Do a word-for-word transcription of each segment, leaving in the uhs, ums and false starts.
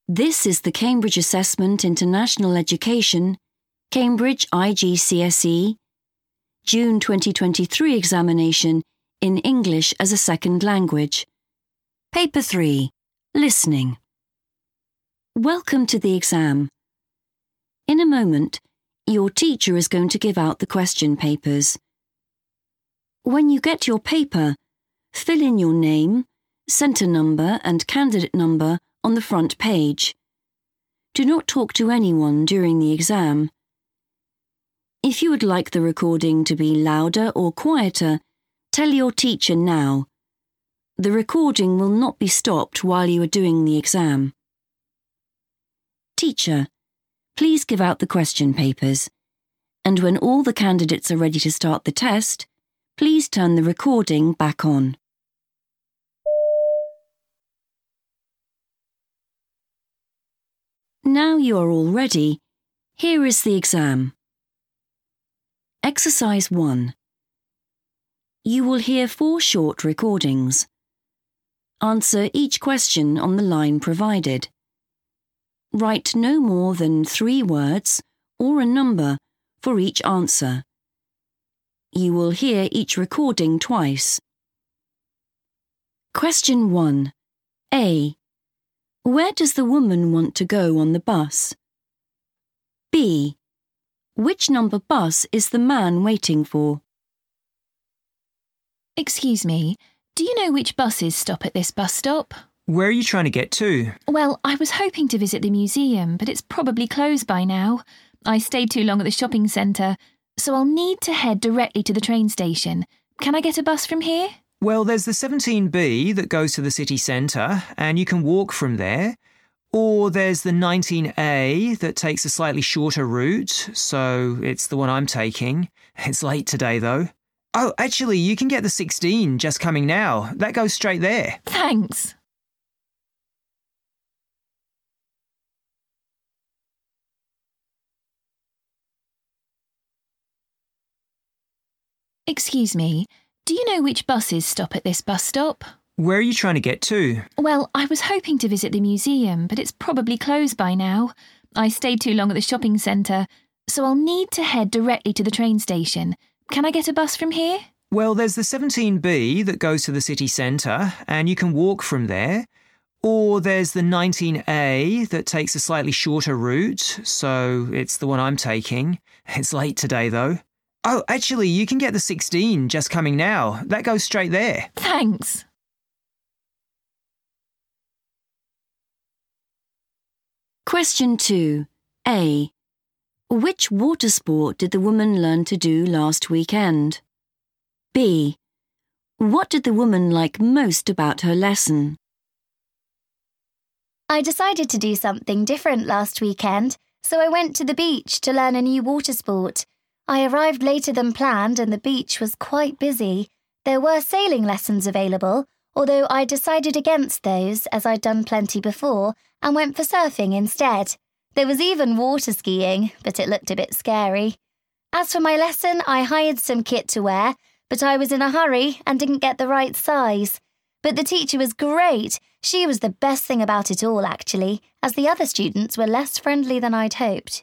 This is the Cambridge Assessment International Education, Cambridge I G C S E, June twenty twenty-three examination in English as a Second Language. Paper three, Listening. Welcome to the exam. In a moment, your teacher is going to give out the question papers. When you get your paper, fill in your name, centre number and candidate number on the front page. Do not talk to anyone during the exam. If you would like the recording to be louder or quieter, tell your teacher now. The recording will not be stopped while you are doing the exam. Teacher, please give out the question papers, and when all the candidates are ready to start the test, please turn the recording back on. Now you are all ready, here is the exam. Exercise one. You will hear four short recordings. Answer each question on the line provided. Write no more than three words or a number for each answer. You will hear each recording twice. Question one. A. Where does the woman want to go on the bus? B. Which number bus is the man waiting for? Excuse me, do you know which buses stop at this bus stop? Where are you trying to get to? Well, I was hoping to visit the museum, but it's probably closed by now. I stayed too long at the shopping centre, so I'll need to head directly to the train station. Can I get a bus from here? Well, there's the seventeen B that goes to the city centre, and you can walk from there. Or there's the nineteen A that takes a slightly shorter route, so it's the one I'm taking. It's late today, though. Oh, actually, you can get the sixteen just coming now. That goes straight there. Thanks. Excuse me, do you know which buses stop at this bus stop? Where are you trying to get to? Well, I was hoping to visit the museum, but it's probably closed by now. I stayed too long at the shopping centre, so I'll need to head directly to the train station. Can I get a bus from here? Well, there's the seventeen B that goes to the city centre, and you can walk from there. Or there's the nineteen A that takes a slightly shorter route, so it's the one I'm taking. It's late today, though. Oh, actually, you can get the sixteen just coming now. That goes straight there. Thanks. Question two. A. Which water sport did the woman learn to do last weekend? B. What did the woman like most about her lesson? I decided to do something different last weekend, so I went to the beach to learn a new water sport. I arrived later than planned and the beach was quite busy. There were sailing lessons available, although I decided against those as I'd done plenty before and went for surfing instead. There was even water skiing, but it looked a bit scary. As for my lesson, I hired some kit to wear, but I was in a hurry and didn't get the right size. But the teacher was great. She was the best thing about it all, actually, as the other students were less friendly than I'd hoped.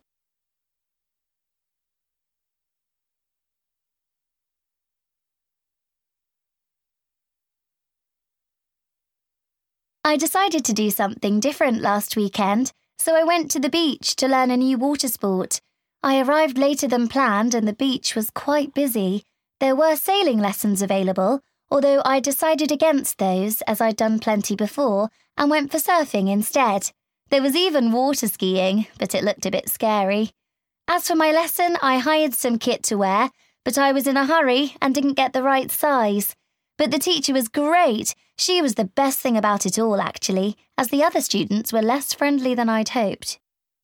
I decided to do something different last weekend, so I went to the beach to learn a new water sport. I arrived later than planned and the beach was quite busy. There were sailing lessons available, although I decided against those as I'd done plenty before and went for surfing instead. There was even water skiing, but it looked a bit scary. As for my lesson, I hired some kit to wear, but I was in a hurry and didn't get the right size. But the teacher was great. She was the best thing about it all, actually, as the other students were less friendly than I'd hoped.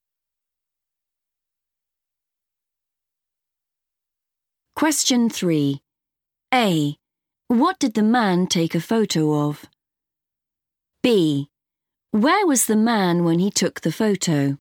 Question three. A. What did the man take a photo of? B. Where was the man when he took the photo?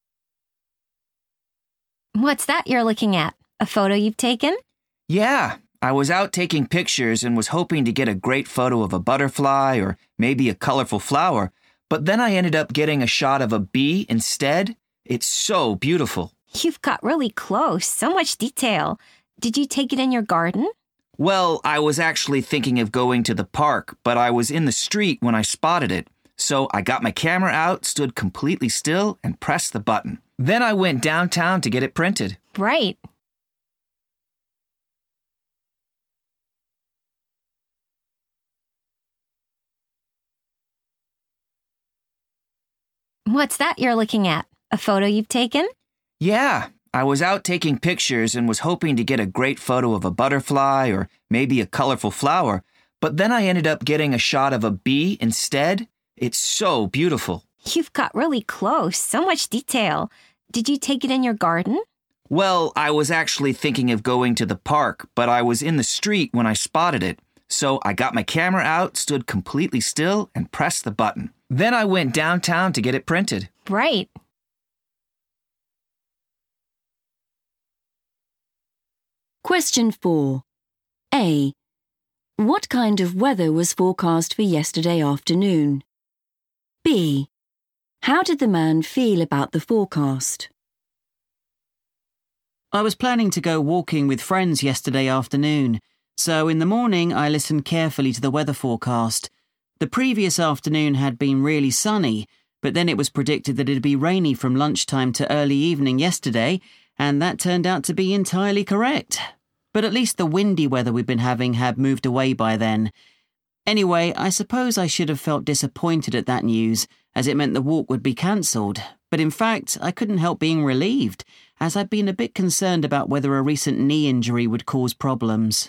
What's that you're looking at? A photo you've taken? Yeah, I was out taking pictures and was hoping to get a great photo of a butterfly or maybe a colorful flower, but then I ended up getting a shot of a bee instead. It's so beautiful. You've got really close, so much detail. Did you take it in your garden? Well, I was actually thinking of going to the park, but I was in the street when I spotted it. So I got my camera out, stood completely still, and pressed the button. Then I went downtown to get it printed. Right. What's that you're looking at? A photo you've taken? Yeah, I was out taking pictures and was hoping to get a great photo of a butterfly or maybe a colorful flower, but then I ended up getting a shot of a bee instead. It's so beautiful. You've got really close, so much detail. Did you take it in your garden? Well, I was actually thinking of going to the park, but I was in the street when I spotted it. So I got my camera out, stood completely still, and pressed the button. Then I went downtown to get it printed. Right. Question four. A. What kind of weather was forecast for yesterday afternoon? B. How did the man feel about the forecast? I was planning to go walking with friends yesterday afternoon, so in the morning I listened carefully to the weather forecast. The previous afternoon had been really sunny, but then it was predicted that it'd be rainy from lunchtime to early evening yesterday, and that turned out to be entirely correct. But at least the windy weather we've been having had moved away by then. Anyway, I suppose I should have felt disappointed at that news, as it meant the walk would be cancelled. But in fact, I couldn't help being relieved, as I'd been a bit concerned about whether a recent knee injury would cause problems.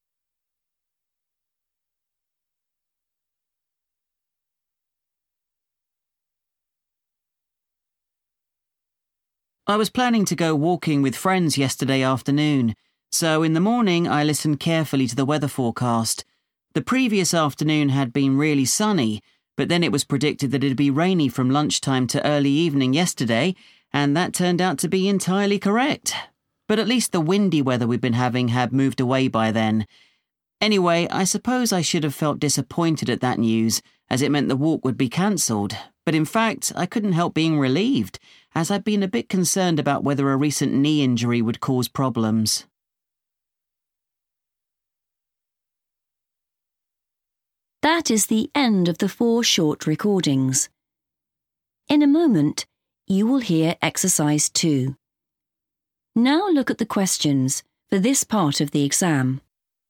I was planning to go walking with friends yesterday afternoon, so in the morning I listened carefully to the weather forecast. The previous afternoon had been really sunny, but then it was predicted that it'd be rainy from lunchtime to early evening yesterday, and that turned out to be entirely correct. But at least the windy weather we've been having had moved away by then. Anyway, I suppose I should have felt disappointed at that news, as it meant the walk would be cancelled. But in fact, I couldn't help being relieved, as I'd been a bit concerned about whether a recent knee injury would cause problems. That is the end of the four short recordings. In a moment, you will hear exercise two. Now look at the questions for this part of the exam.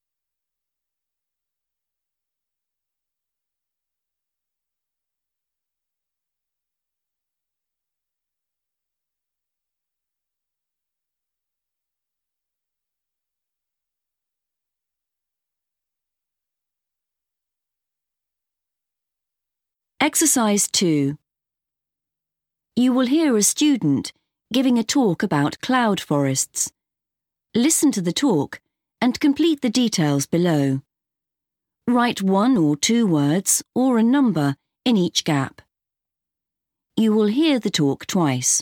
Exercise two. You will hear a student giving a talk about cloud forests. Listen to the talk and complete the details below. Write one or two words or a number in each gap. You will hear the talk twice.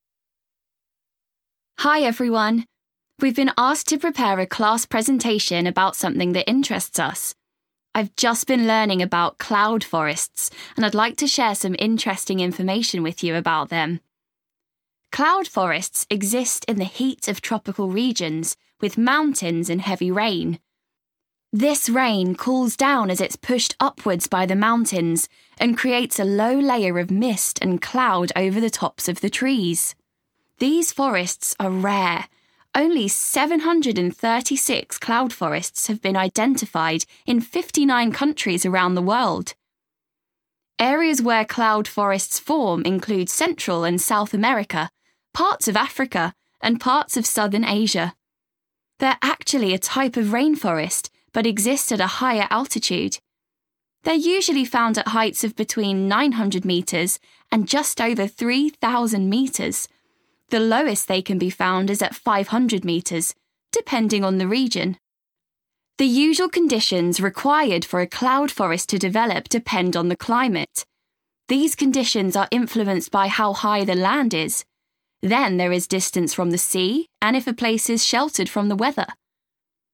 Hi everyone. We've been asked to prepare a class presentation about something that interests us. I've just been learning about cloud forests, and I'd like to share some interesting information with you about them. Cloud forests exist in the heat of tropical regions, with mountains and heavy rain. This rain cools down as it's pushed upwards by the mountains and creates a low layer of mist and cloud over the tops of the trees. These forests are rare. Only seven hundred thirty-six cloud forests have been identified in fifty-nine countries around the world. Areas where cloud forests form include Central and South America, parts of Africa, and parts of Southern Asia. They're actually a type of rainforest, but exist at a higher altitude. They're usually found at heights of between nine hundred metres and just over three thousand metres. The lowest they can be found is at five hundred metres, depending on the region. The usual conditions required for a cloud forest to develop depend on the climate. These conditions are influenced by how high the land is. Then there is distance from the sea and if a place is sheltered from the weather.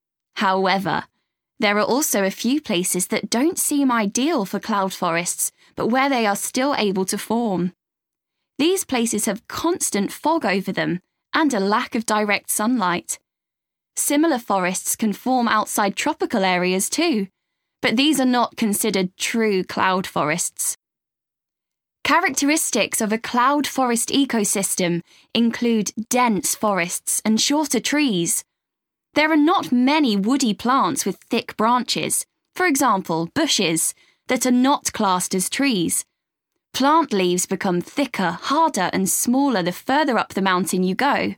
However, there are also a few places that don't seem ideal for cloud forests but where they are still able to form. These places have constant fog over them and a lack of direct sunlight. Similar forests can form outside tropical areas too, but these are not considered true cloud forests. Characteristics of a cloud forest ecosystem include dense forests and shorter trees. There are not many woody plants with thick branches, for example, bushes, that are not classed as trees. Plant leaves become thicker, harder, and smaller the further up the mountain you go.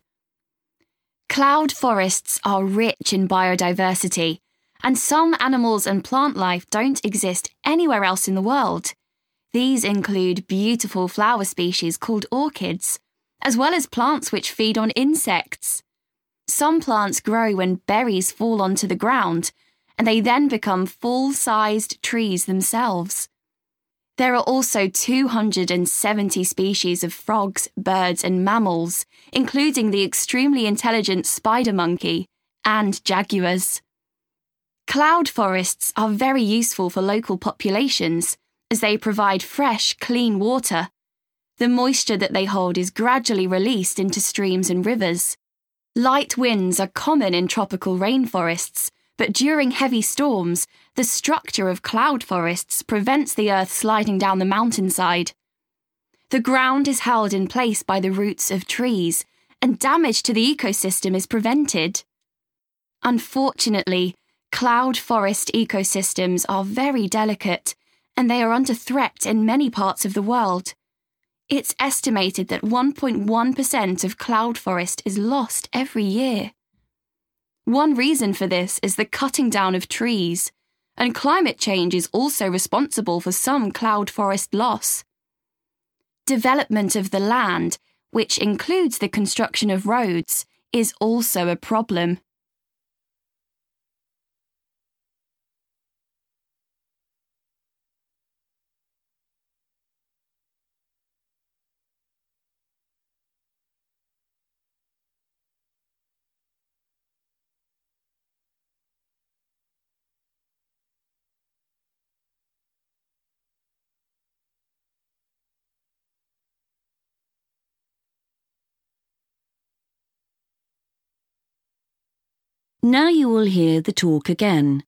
Cloud forests are rich in biodiversity, and some animals and plant life don't exist anywhere else in the world. These include beautiful flower species called orchids, as well as plants which feed on insects. Some plants grow when berries fall onto the ground, and they then become full-sized trees themselves. There are also two hundred seventy species of frogs, birds, and mammals, including the extremely intelligent spider monkey and jaguars. Cloud forests are very useful for local populations, as they provide fresh, clean water. The moisture that they hold is gradually released into streams and rivers. Light winds are common in tropical rainforests, but during heavy storms, the structure of cloud forests prevents the earth sliding down the mountainside. The ground is held in place by the roots of trees, and damage to the ecosystem is prevented. Unfortunately, cloud forest ecosystems are very delicate, and they are under threat in many parts of the world. It's estimated that one point one percent of cloud forest is lost every year. One reason for this is the cutting down of trees, and climate change is also responsible for some cloud forest loss. Development of the land, which includes the construction of roads, is also a problem. Now you will hear the talk again.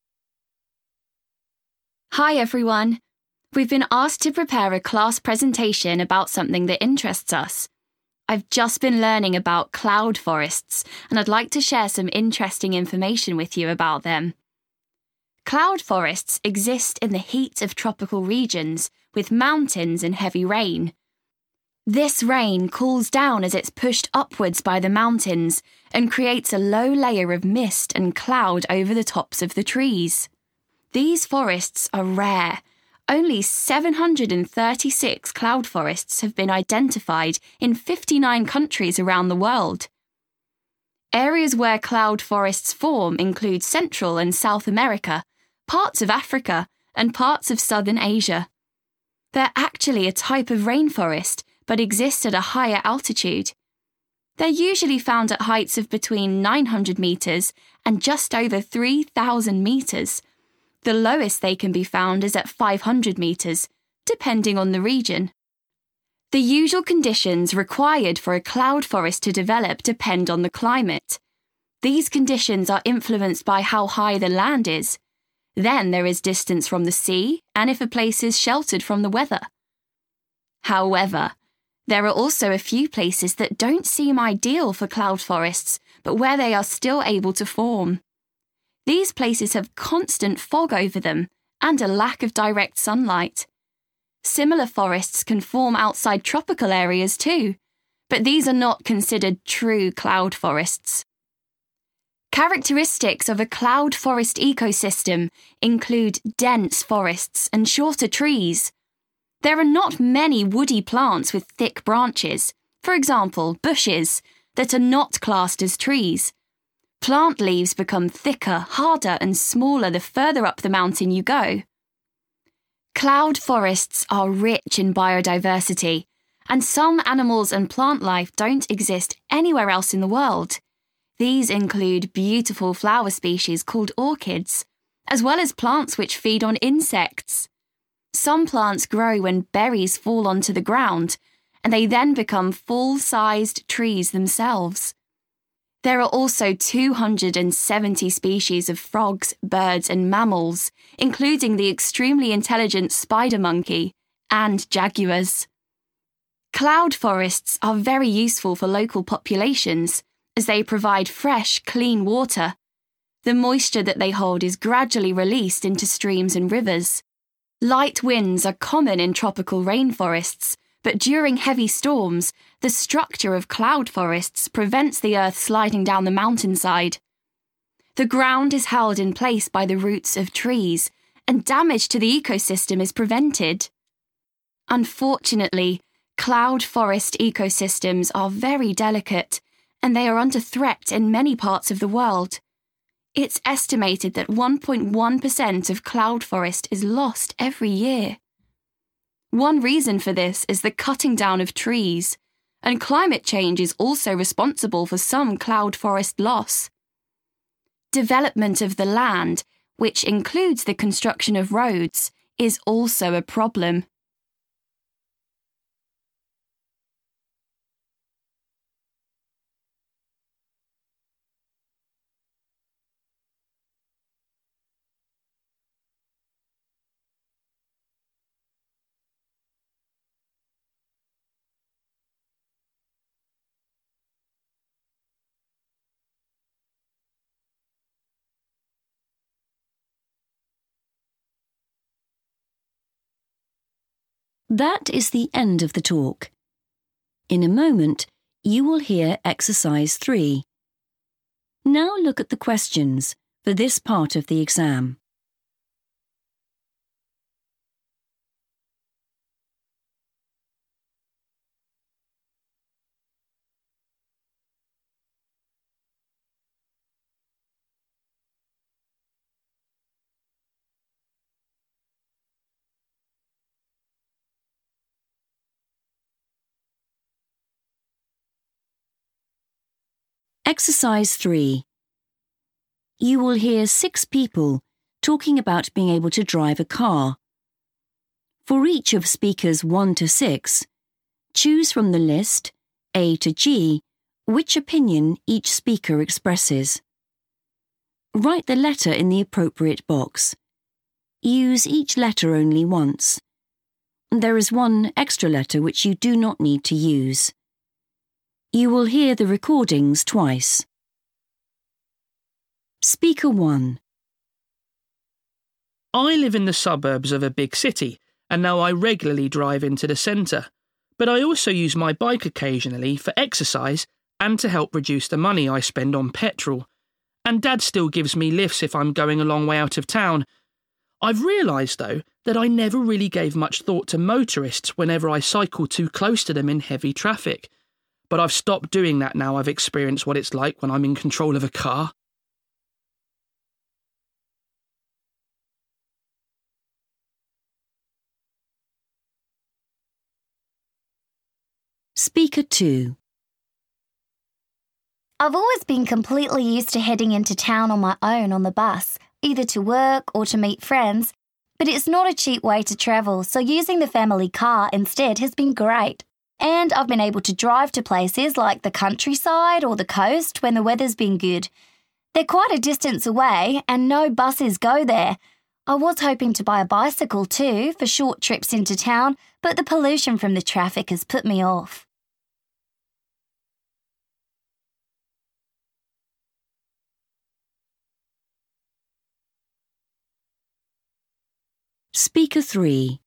Hi everyone. We've been asked to prepare a class presentation about something that interests us. I've just been learning about cloud forests, and I'd like to share some interesting information with you about them. Cloud forests exist in the heat of tropical regions, with mountains and heavy rain. This rain cools down as it's pushed upwards by the mountains and creates a low layer of mist and cloud over the tops of the trees. These forests are rare. Only seven hundred thirty-six cloud forests have been identified in fifty-nine countries around the world. Areas where cloud forests form include Central and South America, parts of Africa, and parts of Southern Asia. They're actually a type of rainforest, but exist at a higher altitude. They're usually found at heights of between nine hundred metres and just over three thousand metres. The lowest they can be found is at five hundred metres, depending on the region. The usual conditions required for a cloud forest to develop depend on the climate. These conditions are influenced by how high the land is. Then there is distance from the sea and if a place is sheltered from the weather. However, there are also a few places that don't seem ideal for cloud forests, but where they are still able to form. These places have constant fog over them and a lack of direct sunlight. Similar forests can form outside tropical areas too, but these are not considered true cloud forests. Characteristics of a cloud forest ecosystem include dense forests and shorter trees. There are not many woody plants with thick branches, for example, bushes, that are not classed as trees. Plant leaves become thicker, harder, and smaller the further up the mountain you go. Cloud forests are rich in biodiversity, and some animals and plant life don't exist anywhere else in the world. These include beautiful flower species called orchids, as well as plants which feed on insects. Some plants grow when berries fall onto the ground, and they then become full-sized trees themselves. There are also two hundred seventy species of frogs, birds, and mammals, including the extremely intelligent spider monkey and jaguars. Cloud forests are very useful for local populations as they provide fresh, clean water. The moisture that they hold is gradually released into streams and rivers. Light winds are common in tropical rainforests, but during heavy storms, the structure of cloud forests prevents the earth sliding down the mountainside. The ground is held in place by the roots of trees, and damage to the ecosystem is prevented. Unfortunately, cloud forest ecosystems are very delicate, and they are under threat in many parts of the world. It's estimated that one point one percent of cloud forest is lost every year. One reason for this is the cutting down of trees, and climate change is also responsible for some cloud forest loss. Development of the land, which includes the construction of roads, is also a problem. That is the end of the talk. In a moment, you will hear exercise three. Now look at the questions for this part of the exam. Exercise three. You will hear six people talking about being able to drive a car. For each of speakers one to six, choose from the list, A to G, which opinion each speaker expresses. Write the letter in the appropriate box. Use each letter only once. There is one extra letter which you do not need to use. You will hear the recordings twice. Speaker one. I live in the suburbs of a big city, and now I regularly drive into the centre. But I also use my bike occasionally for exercise and to help reduce the money I spend on petrol. And Dad still gives me lifts if I'm going a long way out of town. I've realised, though, that I never really gave much thought to motorists whenever I cycle too close to them in heavy traffic. But I've stopped doing that now I've experienced what it's like when I'm in control of a car. Speaker two. I've always been completely used to heading into town on my own on the bus, either to work or to meet friends, but it's not a cheap way to travel, so using the family car instead has been great. And I've been able to drive to places like the countryside or the coast when the weather's been good. They're quite a distance away and no buses go there. I was hoping to buy a bicycle too for short trips into town, but the pollution from the traffic has put me off. Speaker three.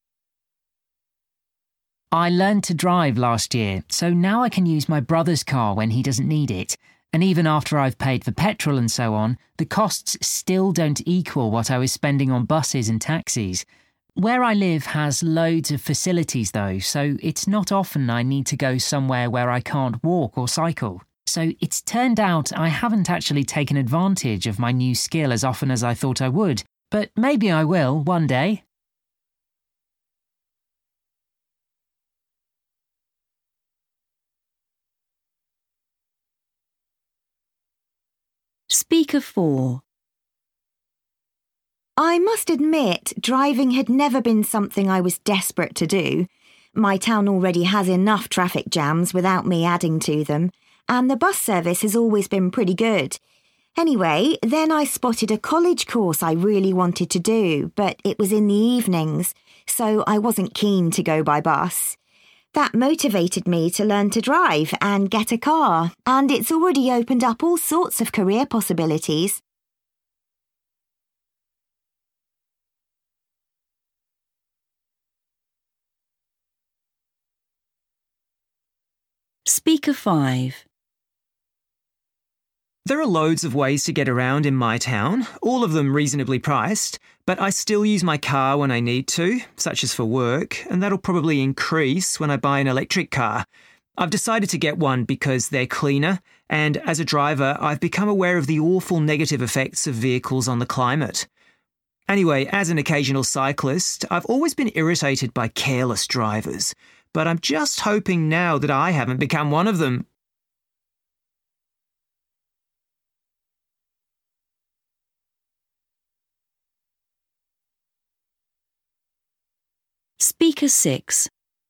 I learned to drive last year, so now I can use my brother's car when he doesn't need it. And even after I've paid for petrol and so on, the costs still don't equal what I was spending on buses and taxis. Where I live has loads of facilities though, so it's not often I need to go somewhere where I can't walk or cycle. So it's turned out I haven't actually taken advantage of my new skill as often as I thought I would, but maybe I will one day. Speaker four. I must admit, driving had never been something I was desperate to do. My town already has enough traffic jams without me adding to them, and the bus service has always been pretty good. Anyway, then I spotted a college course I really wanted to do, but it was in the evenings, so I wasn't keen to go by bus. That motivated me to learn to drive and get a car, and it's already opened up all sorts of career possibilities. Speaker five. There are loads of ways to get around in my town, all of them reasonably priced, but I still use my car when I need to, such as for work, and that'll probably increase when I buy an electric car. I've decided to get one because they're cleaner, and as a driver, I've become aware of the awful negative effects of vehicles on the climate. Anyway, as an occasional cyclist, I've always been irritated by careless drivers, but I'm just hoping now that I haven't become one of them. Speaker six.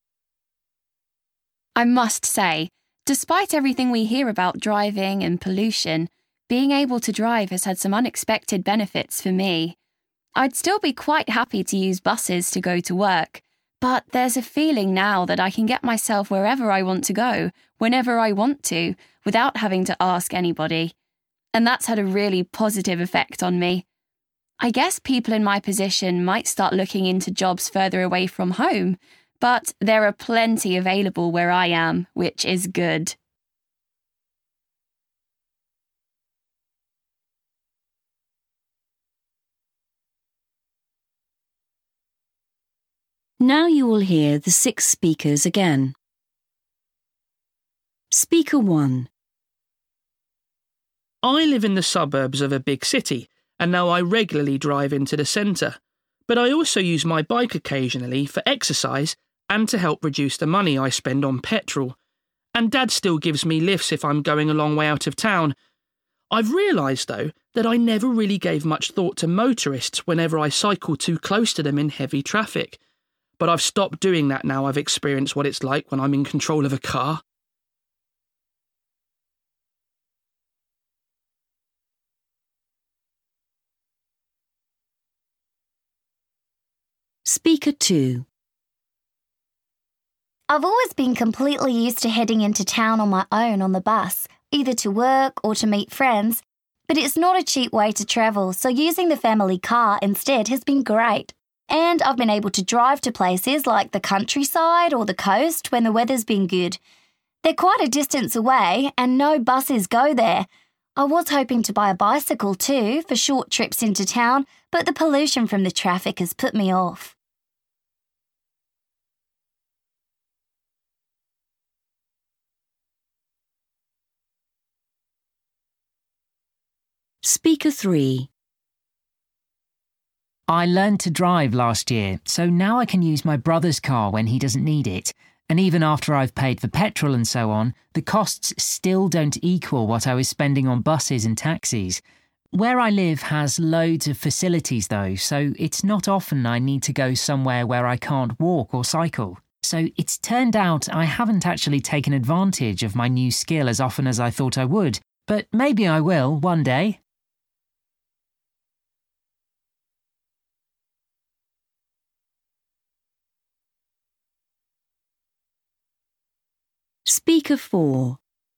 I must say, despite everything we hear about driving and pollution, being able to drive has had some unexpected benefits for me. I'd still be quite happy to use buses to go to work, but there's a feeling now that I can get myself wherever I want to go, whenever I want to, without having to ask anybody. And that's had a really positive effect on me. I guess people in my position might start looking into jobs further away from home, but there are plenty available where I am, which is good. Now you will hear the six speakers again. Speaker one. I live in the suburbs of a big city, and now I regularly drive into the centre. But I also use my bike occasionally for exercise and to help reduce the money I spend on petrol. And Dad still gives me lifts if I'm going a long way out of town. I've realised, though, that I never really gave much thought to motorists whenever I cycle too close to them in heavy traffic. But I've stopped doing that now I've experienced what it's like when I'm in control of a car. Speaker two. I've always been completely used to heading into town on my own on the bus, either to work or to meet friends, but it's not a cheap way to travel, so using the family car instead has been great. And I've been able to drive to places like the countryside or the coast when the weather's been good. They're quite a distance away and no buses go there. I was hoping to buy a bicycle too for short trips into town, but the pollution from the traffic has put me off. Speaker three. I learned to drive last year, so now I can use my brother's car when he doesn't need it. And even after I've paid for petrol and so on, the costs still don't equal what I was spending on buses and taxis. Where I live has loads of facilities though, so it's not often I need to go somewhere where I can't walk or cycle. So it's turned out I haven't actually taken advantage of my new skill as often as I thought I would, but maybe I will one day. Speaker four.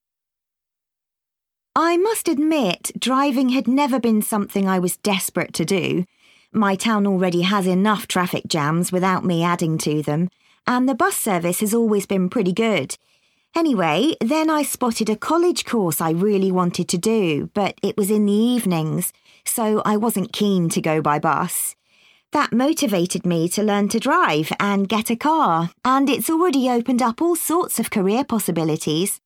I must admit, driving had never been something I was desperate to do. My town already has enough traffic jams without me adding to them, and the bus service has always been pretty good. Anyway, then I spotted a college course I really wanted to do, but it was in the evenings, so I wasn't keen to go by bus. That motivated me to learn to drive and get a car, and it's already opened up all sorts of career possibilities.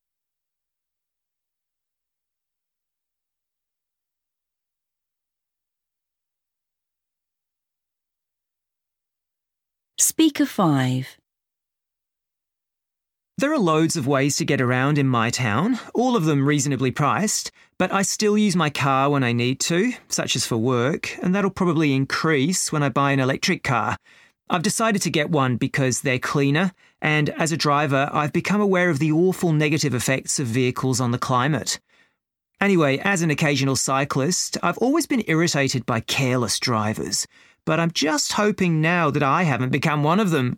Speaker five. There are loads of ways to get around in my town, all of them reasonably priced, but I still use my car when I need to, such as for work, and that'll probably increase when I buy an electric car. I've decided to get one because they're cleaner, and as a driver, I've become aware of the awful negative effects of vehicles on the climate. Anyway, as an occasional cyclist, I've always been irritated by careless drivers, but I'm just hoping now that I haven't become one of them.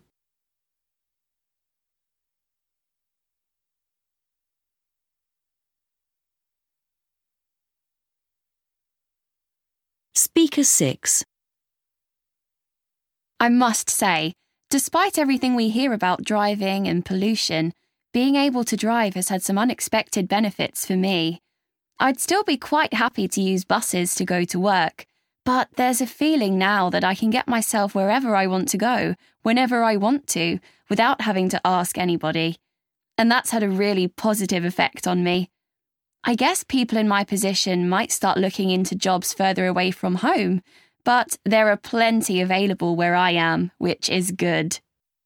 Speaker six. I must say, despite everything we hear about driving and pollution, being able to drive has had some unexpected benefits for me. I'd still be quite happy to use buses to go to work, but there's a feeling now that I can get myself wherever I want to go, whenever I want to, without having to ask anybody. And that's had a really positive effect on me. I guess people in my position might start looking into jobs further away from home, but there are plenty available where I am, which is good.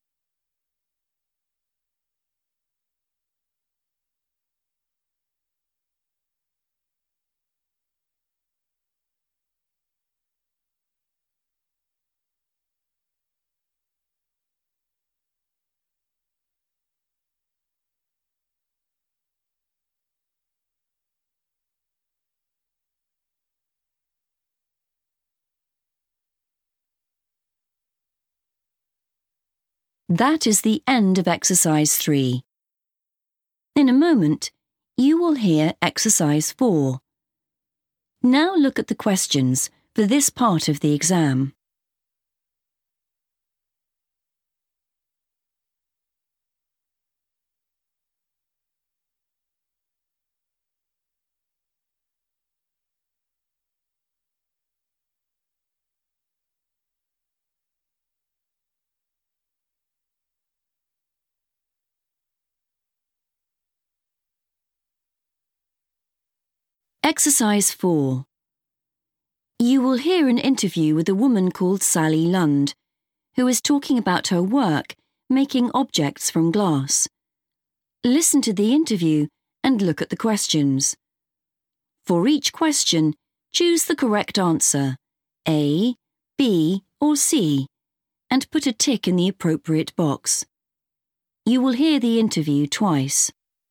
That is the end of exercise three. In a moment, you will hear exercise four. Now look at the questions for this part of the exam. Exercise four. You will hear an interview with a woman called Sally Lund, who is talking about her work making objects from glass. Listen to the interview and look at the questions. For each question, choose the correct answer, A, B, or C, and put a tick in the appropriate box. You will hear the interview twice.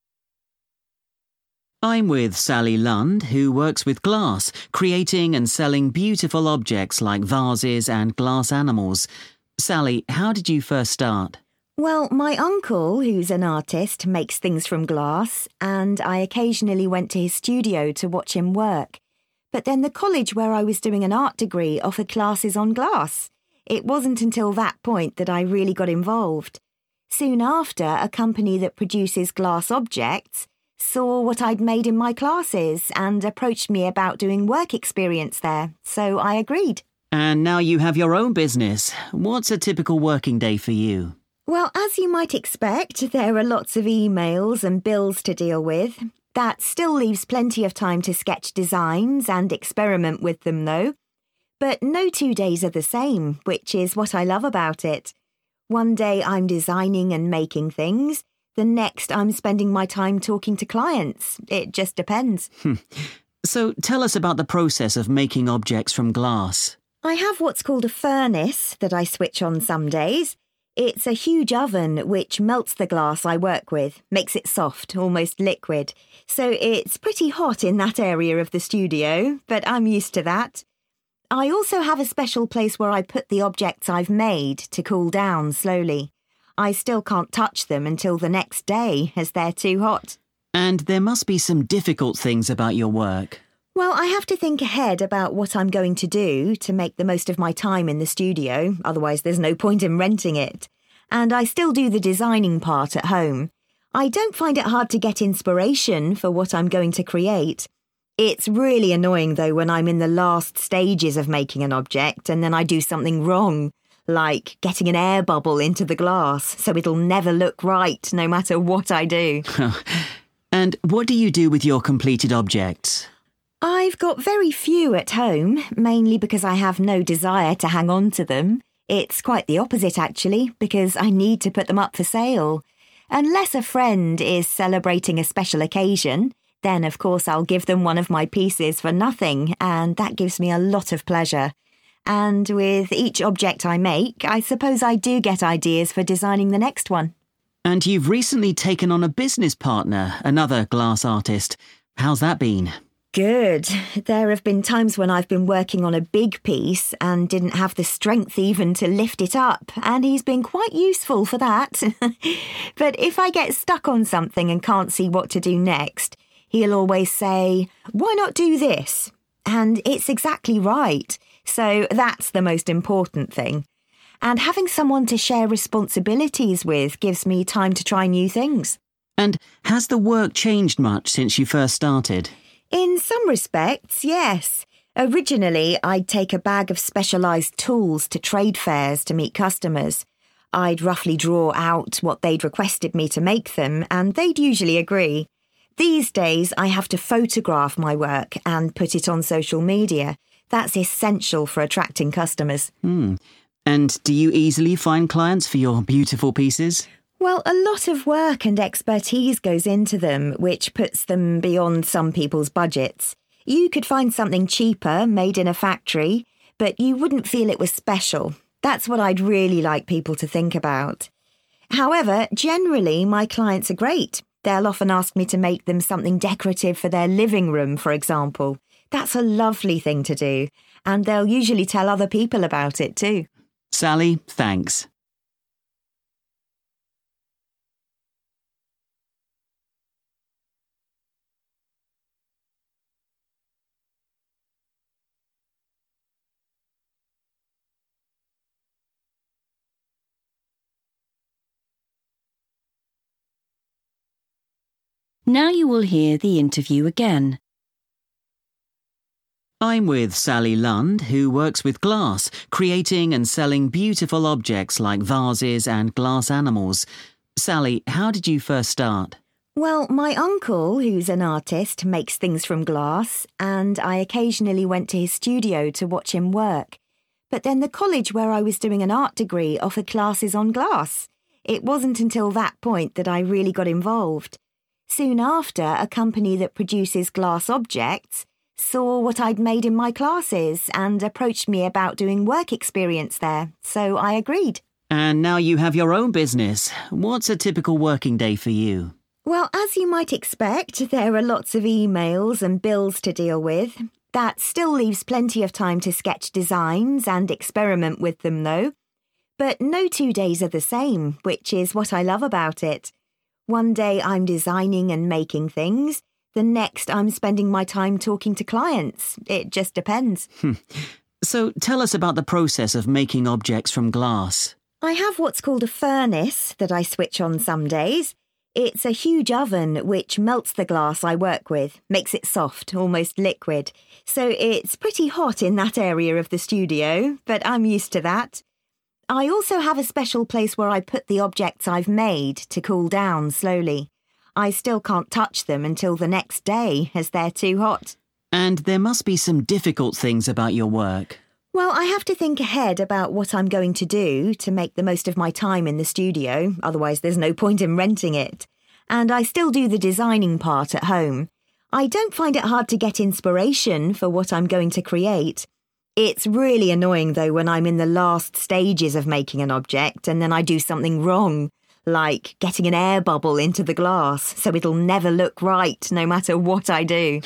I'm with Sally Lund, who works with glass, creating and selling beautiful objects like vases and glass animals. Sally, how did you first start? Well, my uncle, who's an artist, makes things from glass, and I occasionally went to his studio to watch him work. But then the college where I was doing an art degree offered classes on glass. It wasn't until that point that I really got involved. Soon after, a company that produces glass objects saw what I'd made in my classes and approached me about doing work experience there, so I agreed. And now you have your own business. What's a typical working day for you? Well, as you might expect, there are lots of emails and bills to deal with. That still leaves plenty of time to sketch designs and experiment with them, though. But no two days are the same, which is what I love about it. One day I'm designing and making things. The next, I'm spending my time talking to clients. It just depends. So tell us about the process of making objects from glass. I have what's called a furnace that I switch on some days. It's a huge oven which melts the glass I work with, makes it soft, almost liquid. So it's pretty hot in that area of the studio, but I'm used to that. I also have a special place where I put the objects I've made to cool down slowly. I still can't touch them until the next day, as they're too hot. And there must be some difficult things about your work. Well, I have to think ahead about what I'm going to do to make the most of my time in the studio, otherwise there's no point in renting it. And I still do the designing part at home. I don't find it hard to get inspiration for what I'm going to create. It's really annoying, though, when I'm in the last stages of making an object and then I do something wrong. Like getting an air bubble into the glass, so it'll never look right, no matter what I do. And what do you do with your completed objects? I've got very few at home, mainly because I have no desire to hang on to them. It's quite the opposite, actually, because I need to put them up for sale. Unless a friend is celebrating a special occasion, then of course I'll give them one of my pieces for nothing, and that gives me a lot of pleasure. And with each object I make, I suppose I do get ideas for designing the next one. And you've recently taken on a business partner, another glass artist. How's that been? Good. There have been times when I've been working on a big piece and didn't have the strength even to lift it up, and he's been quite useful for that. But if I get stuck on something and can't see what to do next, he'll always say, "Why not do this?" And it's exactly right. So that's the most important thing. And having someone to share responsibilities with gives me time to try new things. And has the work changed much since you first started? In some respects, yes. Originally, I'd take a bag of specialised tools to trade fairs to meet customers. I'd roughly draw out what they'd requested me to make them, and they'd usually agree. These days, I have to photograph my work and put it on social media. That's essential for attracting customers. Hmm. And do you easily find clients for your beautiful pieces? Well, a lot of work and expertise goes into them, which puts them beyond some people's budgets. You could find something cheaper, made in a factory, but you wouldn't feel it was special. That's what I'd really like people to think about. However, generally, my clients are great. They'll often ask me to make them something decorative for their living room, for example. That's a lovely thing to do, and they'll usually tell other people about it too. Sally, thanks. Now you will hear the interview again. I'm with Sally Lund, who works with glass, creating and selling beautiful objects like vases and glass animals. Sally, how did you first start? Well, my uncle, who's an artist, makes things from glass, and I occasionally went to his studio to watch him work. But then the college where I was doing an art degree offered classes on glass. It wasn't until that point that I really got involved. Soon after, a company that produces glass objects saw what I'd made in my classes and approached me about doing work experience there, so I agreed. And now you have your own business. What's a typical working day for you? Well, as you might expect, there are lots of emails and bills to deal with. That still leaves plenty of time to sketch designs and experiment with them, though. But no two days are the same, which is what I love about it. One day I'm designing and making things. The next I'm spending my time talking to clients. It just depends. So tell us about the process of making objects from glass. I have what's called a furnace that I switch on some days. It's a huge oven which melts the glass I work with, makes it soft, almost liquid. So it's pretty hot in that area of the studio, but I'm used to that. I also have a special place where I put the objects I've made to cool down slowly. I still can't touch them until the next day, as they're too hot. And there must be some difficult things about your work. Well, I have to think ahead about what I'm going to do to make the most of my time in the studio, otherwise there's no point in renting it. And I still do the designing part at home. I don't find it hard to get inspiration for what I'm going to create. It's really annoying, though, when I'm in the last stages of making an object and then I do something wrong, like getting an air bubble into the glass, so it'll never look right, no matter what I do.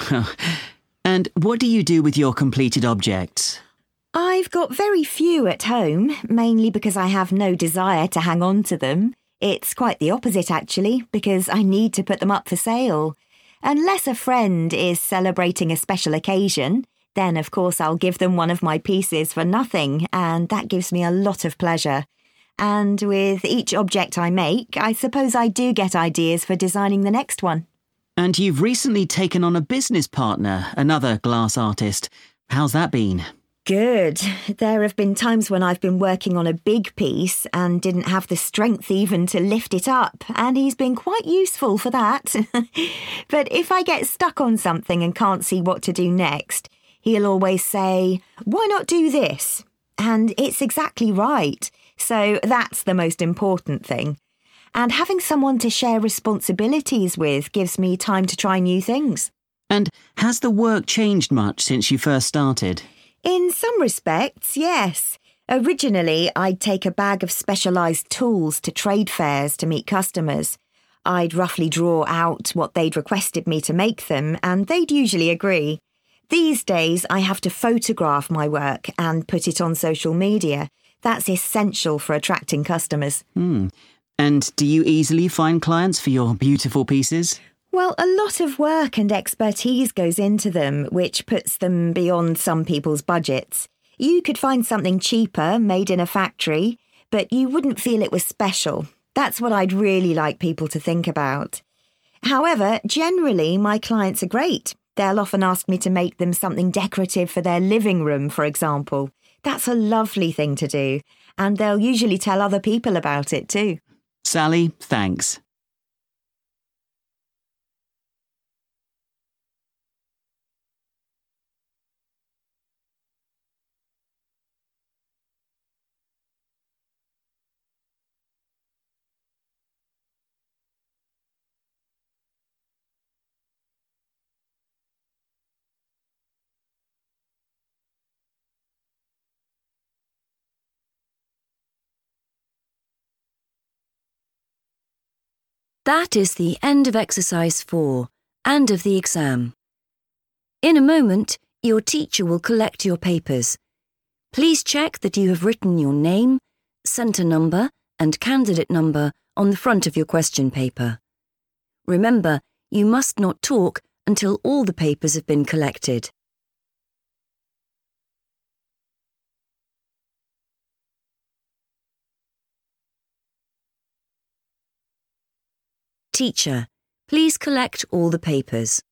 And what do you do with your completed objects? I've got very few at home, mainly because I have no desire to hang on to them. It's quite the opposite, actually, because I need to put them up for sale. Unless a friend is celebrating a special occasion, then of course I'll give them one of my pieces for nothing, and that gives me a lot of pleasure. And with each object I make, I suppose I do get ideas for designing the next one. And you've recently taken on a business partner, another glass artist. How's that been? Good. There have been times when I've been working on a big piece and didn't have the strength even to lift it up, and he's been quite useful for that. But if I get stuck on something and can't see what to do next, he'll always say, "Why not do this?" And it's exactly right. So that's the most important thing. And having someone to share responsibilities with gives me time to try new things. And has the work changed much since you first started? In some respects, yes. Originally, I'd take a bag of specialised tools to trade fairs to meet customers. I'd roughly draw out what they'd requested me to make them, and they'd usually agree. These days, I have to photograph my work and put it on social media. That's essential for attracting customers. Hmm. And do you easily find clients for your beautiful pieces? Well, a lot of work and expertise goes into them, which puts them beyond some people's budgets. You could find something cheaper, made in a factory, but you wouldn't feel it was special. That's what I'd really like people to think about. However, generally, my clients are great. They'll often ask me to make them something decorative for their living room, for example. That's a lovely thing to do, and they'll usually tell other people about it too. Sally, thanks. That is the end of exercise four and of the exam. In a moment, your teacher will collect your papers. Please check that you have written your name, centre number and candidate number on the front of your question paper. Remember, you must not talk until all the papers have been collected. Teacher, please collect all the papers.